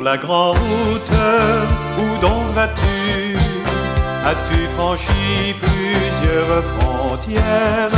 la grande route, où donc vas-tu? As-tu franchi plusieurs frontières?